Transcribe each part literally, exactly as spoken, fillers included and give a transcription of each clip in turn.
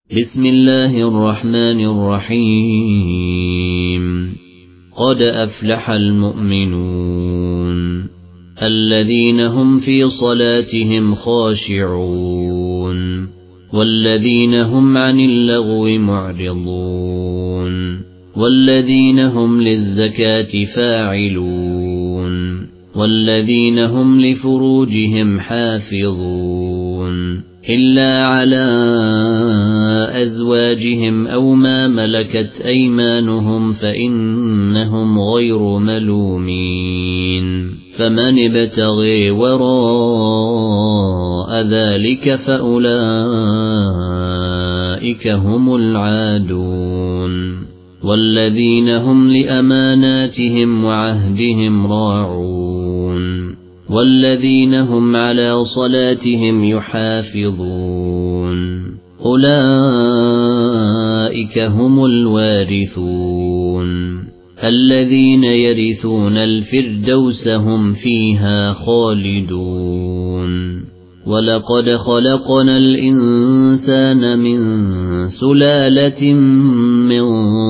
بسم الله الرحمن الرحيم قد أفلح المؤمنون الذين هم في صلاتهم خاشعون والذين هم عن اللغو معرضون والذين هم للزكاة فاعلون والذين هم لفروجهم حافظون إلا على أزواجهم أو ما ملكت أيمانهم فإنهم غير ملومين فمن ابتغي وراء ذلك فأولئك هم العادون والذين هم لأماناتهم وعهدهم راعون والذين هم على صلاتهم يحافظون أولئك هم الوارثون الذين يرثون الفردوس هم فيها خالدون ولقد خلقنا الإنسان من سلالة من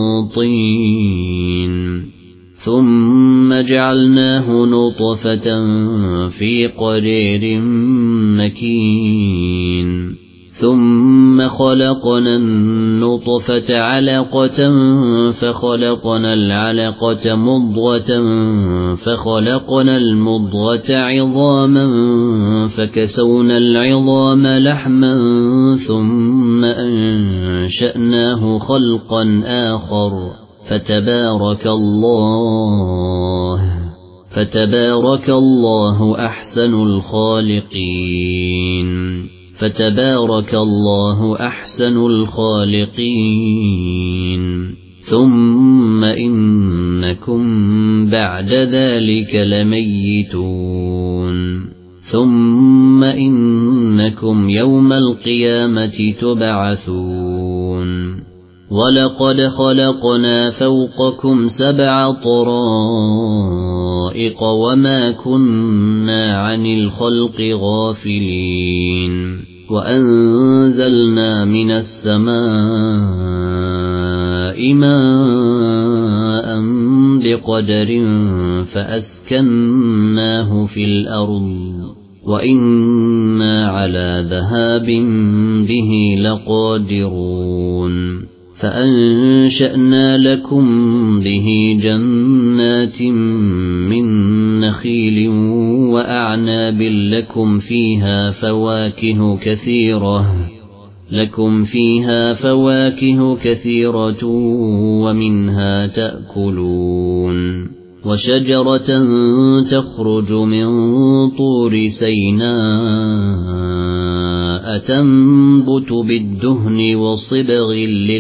طين ثم جعلناه نطفة في قرير مكين ثم خلقنا النطفة علقة فخلقنا العلقة مضغة فخلقنا المضغة عظاما فكسونا العظام لحما ثم أنشأناه خلقا آخر فتبارك الله فتبارك الله أحسن الخالقين فتبارك الله أحسن الخالقين ثم إنكم بعد ذلك لميتون ثم إنكم يوم القيامة تبعثون ولقد خلقنا فوقكم سبع طرائق وما كنا عن الخلق غافلين وأنزلنا من السماء ماء بقدر فأسكناه في الأرض وإنا على ذهاب به لقادرون فأنشأنا لكم به جنات من نخيل وأعناب لكم فيها فواكه كثيرة لكم فيها فواكه كثيرة ومنها تأكلون وشجرة تخرج من طور سيناء تنبت بالدهن وصبغ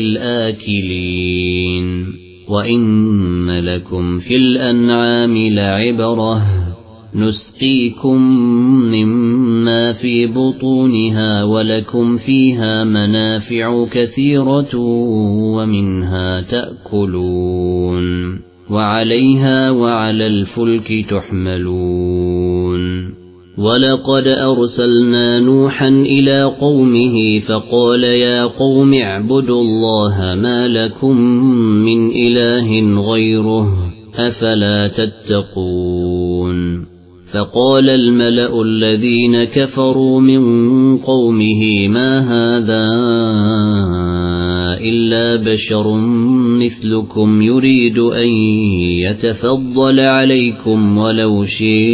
للآكلين وإن لكم في الأنعام لعبرة نسقيكم مما في بطونها ولكم فيها منافع كثيرة ومنها تأكلون وعليها وعلى الفلك تحملون ولقد أرسلنا نوحا إلى قومه فقال يا قوم اعبدوا الله ما لكم من إله غيره أفلا تتقون فقال الملأ الذين كفروا من قومه ما هذا إلا بشر مثلكم يريد أن يتفضل عليكم ولو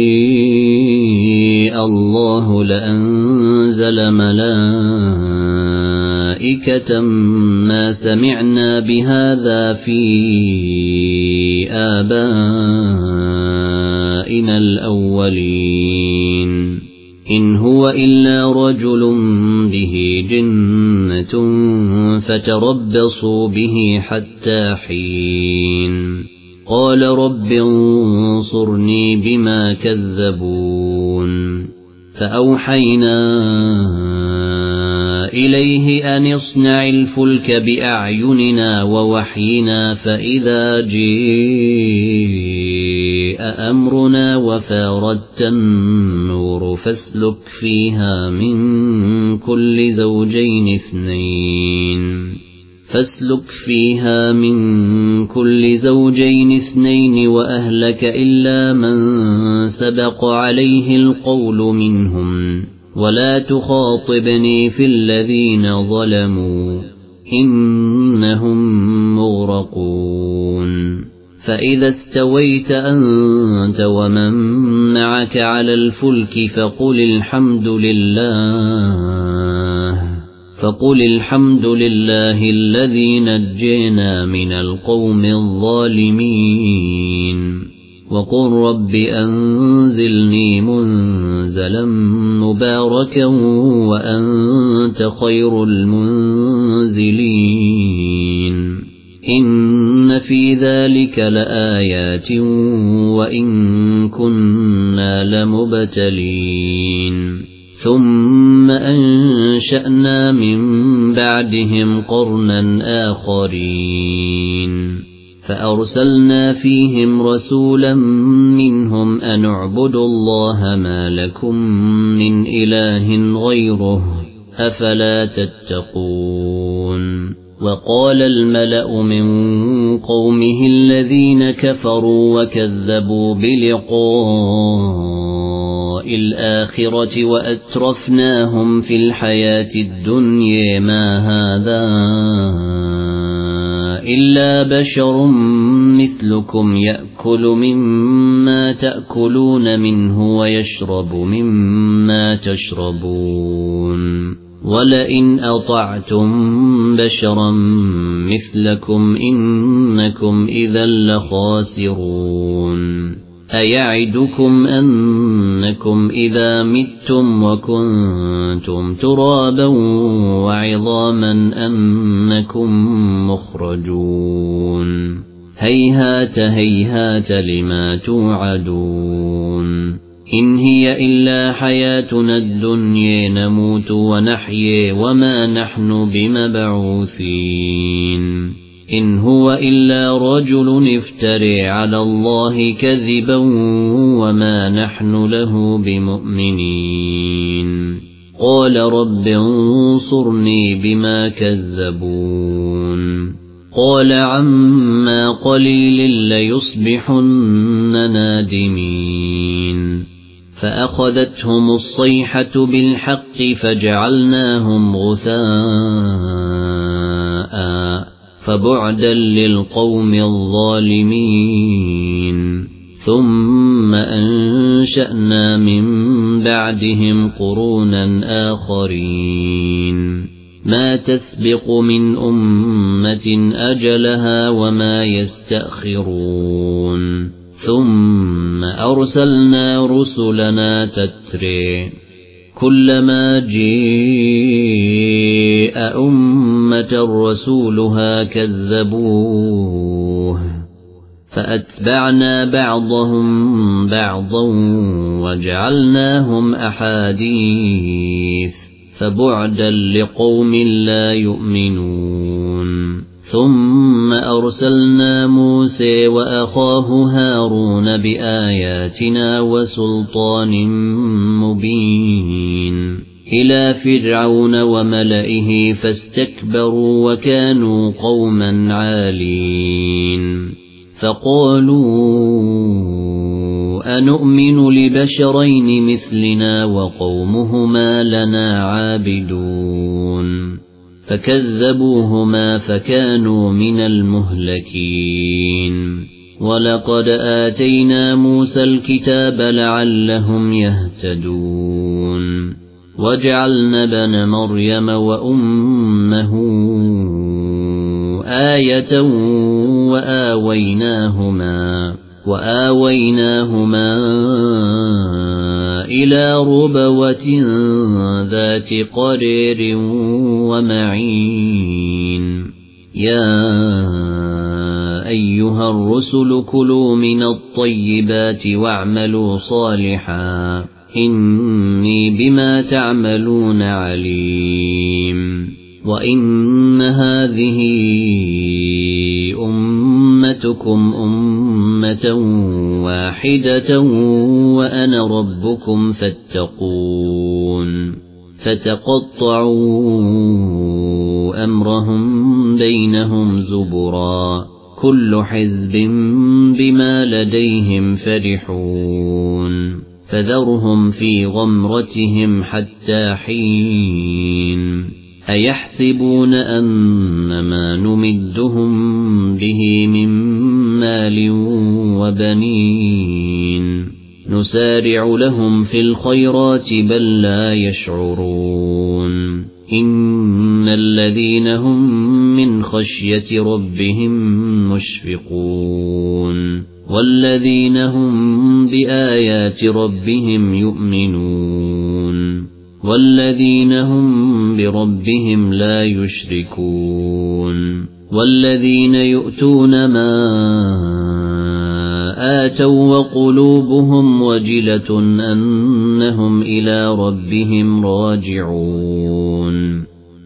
شاء الله لأنزل ملائكة ما سمعنا بهذا في آبائنا الأولين إن هو إلا رجل به جنة فتربصوا به حتى حين قال رب انصرني بما كذبون فأوحينا إليه أن اصنع الفلك بأعيننا ووحينا فإذا جئ أمرنا وفاردت النور فاسلك فيها من كل زوجين اثنين فاسلك فيها من كل زوجين اثنين وأهلك إلا من سبق عليه القول منهم ولا تخاطبني في الذين ظلموا إنهم مغرقون فإذا استويت أنت ومن معك على الفلك فقل الحمد لله فقل الحمد لله الذي نجينا من القوم الظالمين وقل رب أنزلني منزلا مباركا وأنت خير المنزلين إن في ذلك لآيات وإن كنا لمبتلين ثم أنشأنا من بعدهم قرنا آخرين فأرسلنا فيهم رسولا منهم أن اعبدوا الله ما لكم من إله غيره أفلا تتقون وقال الملأ من قومه الذين كفروا وكذبوا بلقاء الآخرة وأترفناهم في الحياة الدنيا ما هذا إلا بشر مثلكم يأكل مما تأكلون منه ويشرب مما تشربون ولئن أطعتم بشرا مثلكم إنكم إذا لخاسرون أيعدكم أنكم إذا متم وكنتم ترابا وعظاما أنكم مخرجون هيهات هيهات لما توعدون إن هي إلا حياتنا الدنيا نموت ونحيي وما نحن بمبعوثين إن هو إلا رجل افترى على الله كذبا وما نحن له بمؤمنين قال رب انصرني بما كذبون قال عما قليل ليصبحن نادمين فأخذتهم الصيحة بالحق فجعلناهم غثاء فبعدا للقوم الظالمين ثم أنشأنا من بعدهم قرونا آخرين ما تسبق من أمة أجلها وما يستأخرون ثم أرسلنا رسلنا تتري كلما جاء أمة رسولها كذبوه فأتبعنا بعضهم بعضا وجعلناهم أحاديث فبعدا لقوم لا يؤمنون ثم أرسلنا موسى وأخاه هارون بآياتنا وسلطان مبين إلى فرعون وملئه فاستكبروا وكانوا قوما عالين فقالوا أنؤمن لبشرين مثلنا وقومهما لنا عابدون فكذبوهما فكانوا من المهلكين ولقد آتينا موسى الكتاب لعلهم يهتدون وجعلنا ابن مريم وأمه آية وآويناهما وآويناهما إلى ربوة ذات قرير ومعين يا أيها الرسل كلوا من الطيبات واعملوا صالحا إني بما تعملون عليم وإن هذه أمتكم أمة أمة واحدة وأنا ربكم فاتقون فتقطعوا أمرهم بينهم زبرا كل حزب بما لديهم فرحون فذرهم في غمرتهم حتى حين أيحسبون أنما نمدهم به من مال وبنين نسارع لهم في الخيرات بل لا يشعرون إن الذين هم من خشية ربهم مشفقون والذين هم بآيات ربهم يؤمنون والذين هم بربهم لا يشركون والذين يؤتون ما آتوا وقلوبهم وجلة أنهم إلى ربهم راجعون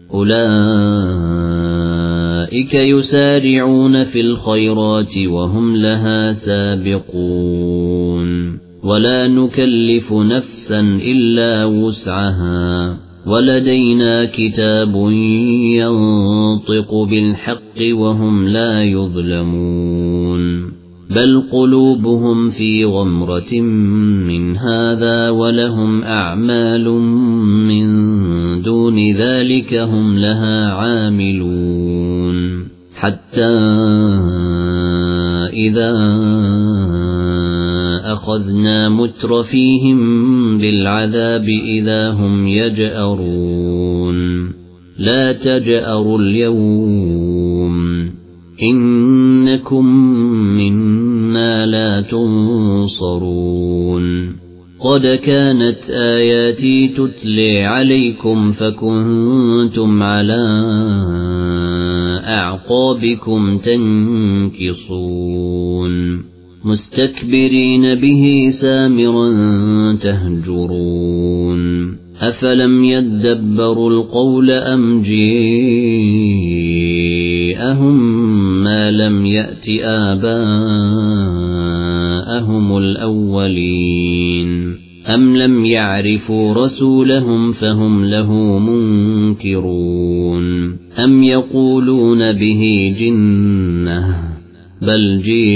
أولئك يسارعون في الخيرات وهم لها سابقون ولا نكلف نفسا إلا وسعها ولدينا كتاب ينطق بالحق وهم لا يظلمون بل قلوبهم في غمرة من هذا ولهم أعمال من دون ذلك هم لها عاملون حتى إذا أخذنا مترفيهم بالعذاب إذا هم يجأرون لا تجأروا اليوم إنكم منا لا تنصرون قد كانت آياتي تتلي عليكم فكنتم على أعقابكم تنكصون مستكبرين به سامرا تهجرون أفلم يدبروا القول أم جاءهم ما لم يأت آباءهم الأولين أم لم يعرفوا رسولهم فهم له منكرون أم يقولون به جنة بل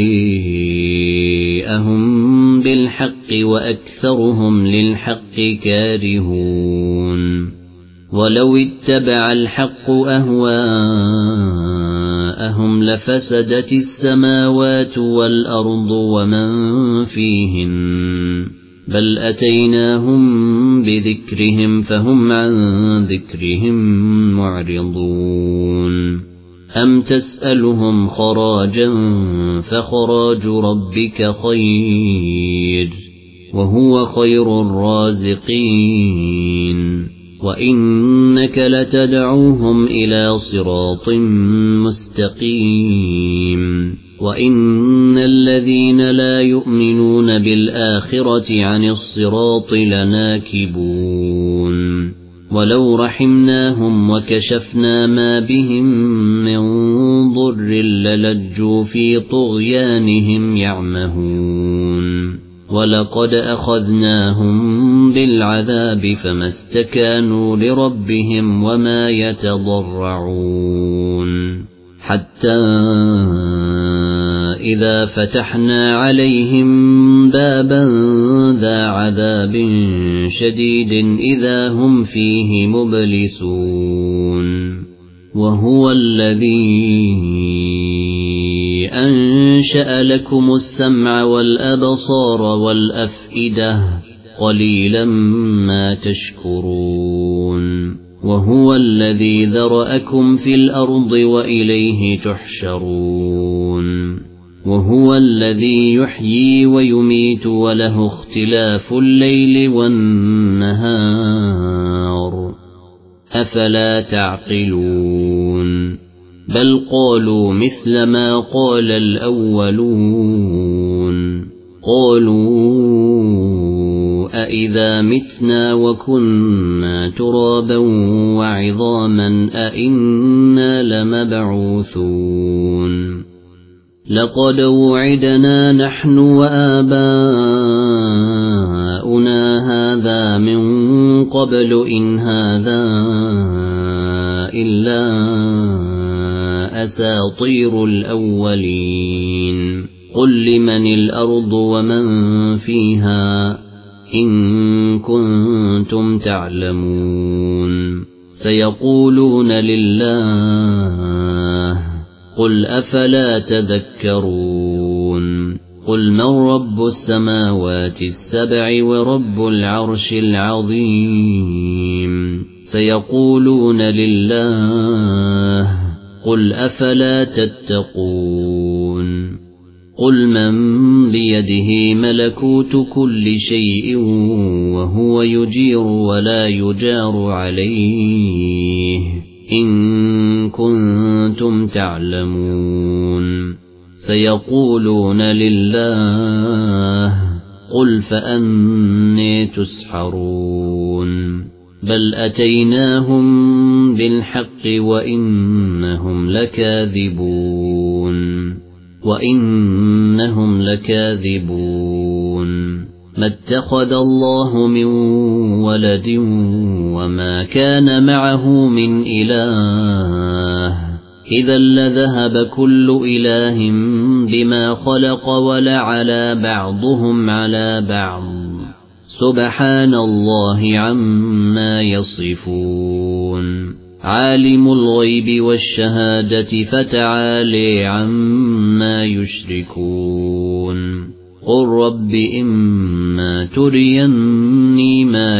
جاءهم بالحق وأكثرهم للحق كارهون ولو اتبع الحق أهواءهم لفسدت السماوات والأرض ومن فيهن بل أتيناهم بذكرهم فهم عن ذكرهم معرضون أم تسألهم خراجا فخراج ربك خير وهو خير الرازقين وإنك لتدعوهم إلى صراط مستقيم وإن الذين لا يؤمنون بالآخرة عن الصراط لناكبون ولو رحمناهم وكشفنا ما بهم من ضر للجوا في طغيانهم يعمهون ولقد أخذناهم بالعذاب فما استكانوا لربهم وما يتضرعون حتى إذا فتحنا عليهم بابا ذا عذاب شديد إذا هم فيه مبلسون وهو الذي أنشأ لكم السمع والأبصار والأفئدة قليلا ما تشكرون وهو الذي ذرأكم في الأرض وإليه تحشرون وهو الذي يحيي ويميت وله اختلاف الليل والنهار أفلا تعقلون بل قالوا مثل ما قال الأولون قالوا أإذا متنا وكنا ترابا وعظاما أإنا لمبعوثون لقد وعدنا نحن وآباؤنا هذا من قبل إن هذا إلا أساطير الأولين قل لمن الأرض ومن فيها إن كنتم تعلمون سيقولون لله قل أفلا تذكرون قل من رب السماوات السبع ورب العرش العظيم سيقولون لله قل أفلا تتقون قل من بيده ملكوت كل شيء وهو يجير ولا يجار عليه إن كنتم تعلمون سيقولون لله قل فأني تسحرون بل أتيناهم بالحق وإنهم لكاذبون وإنهم لكاذبون ما اتخذ الله من ولد وما كان معه من إله إذا لذهب كل إله بما خلق ولعلى بعضهم على بعض سبحان الله عما يصفون عالم الغيب والشهادة فتعالي عما يشركون قل رب إما تريني ما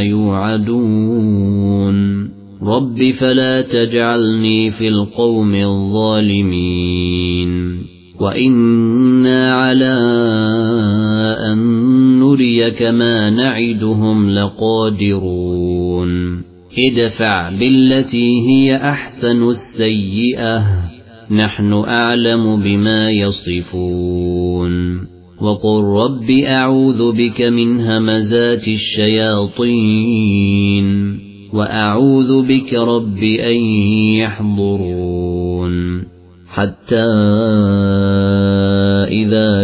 يوعدون رب فلا تجعلني في القوم الظالمين وإنا على أن نريك ما نعدهم لقادرون ادفع بالتي هي أحسن السيئة نحن أعلم بما يصفون وقل رب أعوذ بك من همزات الشياطين وأعوذ بك رب أن يحضرون حتى إذا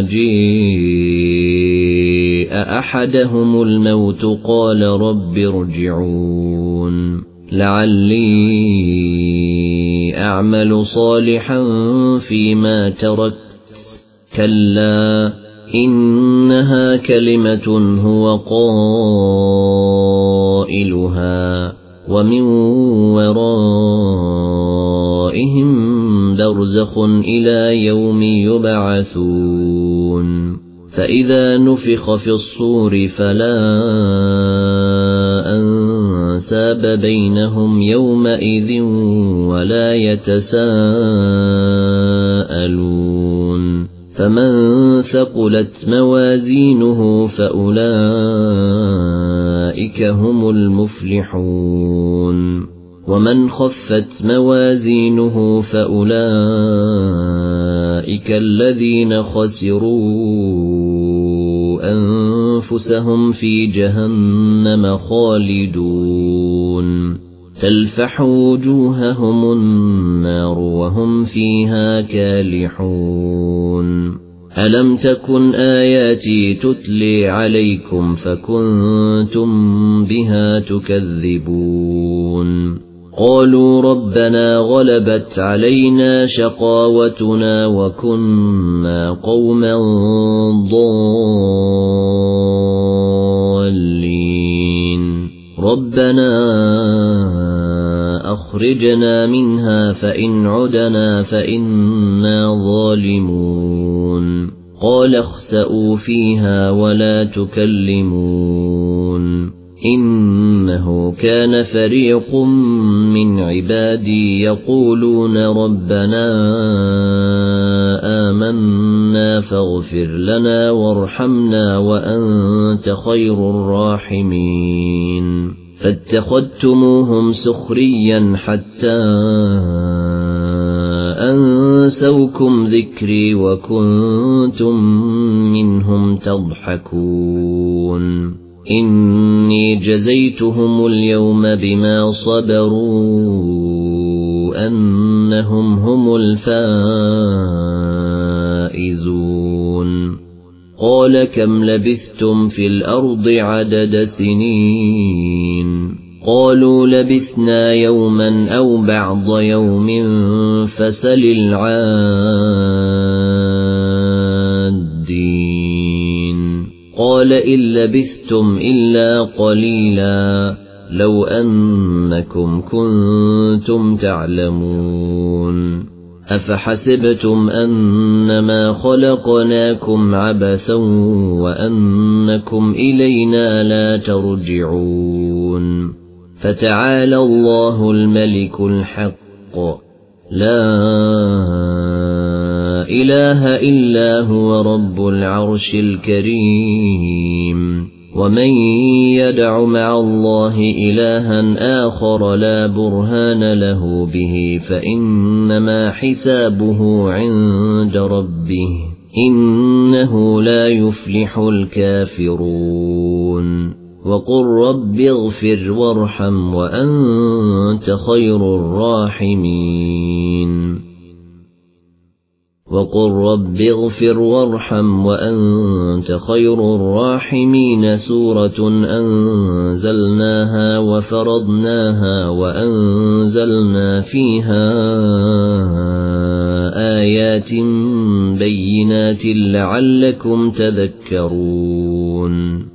جاء أحدهم الموت قال رب ارجعون لعلي أعمل صالحا فيما تركت كلا إنها كلمة هو قائلها ومن ورائهم برزخ إلى يوم يبعثون فإذا نفخ في الصور فلا أنساب بينهم يومئذ ولا يتساءلون فمن ثقلت موازينه فأولئك هم المفلحون ومن خفت موازينه فأولئك الذين خسروا أنفسهم في جهنم خالدون تلفح وجوههم النار وهم فيها كالحون ألم تكن آياتي تتلي عليكم فكنتم بها تكذبون قالوا ربنا غلبت علينا شقاوتنا وكنا قوما ضالين ربنا أخرجنا منها فإن عدنا فإنا ظالمون قال اخسئوا فيها ولا تكلمون إنه كان فريق من عبادي يقولون ربنا آمنا فاغفر لنا وارحمنا وأنت خير الراحمين فاتخذتموهم سخريا حتى أنسوكم ذكري وكنتم منهم تضحكون إني جزيتهم اليوم بما صبروا أنهم هم الفائزون فائزون قال كم لبثتم في الأرض عدد سنين قالوا لبثنا يوما أو بعض يوم فسل العادين قال إن لبثتم إلا قليلا لو أنكم كنتم تعلمون أفحسبتم أنما خلقناكم عبثا وأنكم إلينا لا ترجعون فتعالى الله الملك الحق لا إله إلا هو رب العرش الكريم ومن يدع مع الله إلها آخر لا برهان له به فإنما حسابه عند ربه إنه لا يفلح الكافرون وقل رب اغفر وارحم وأنت خير الراحمين وقل رب اغفر وارحم وأنت خير الراحمين سورة أنزلناها وفرضناها وأنزلنا فيها آيات بينات لعلكم تذكرون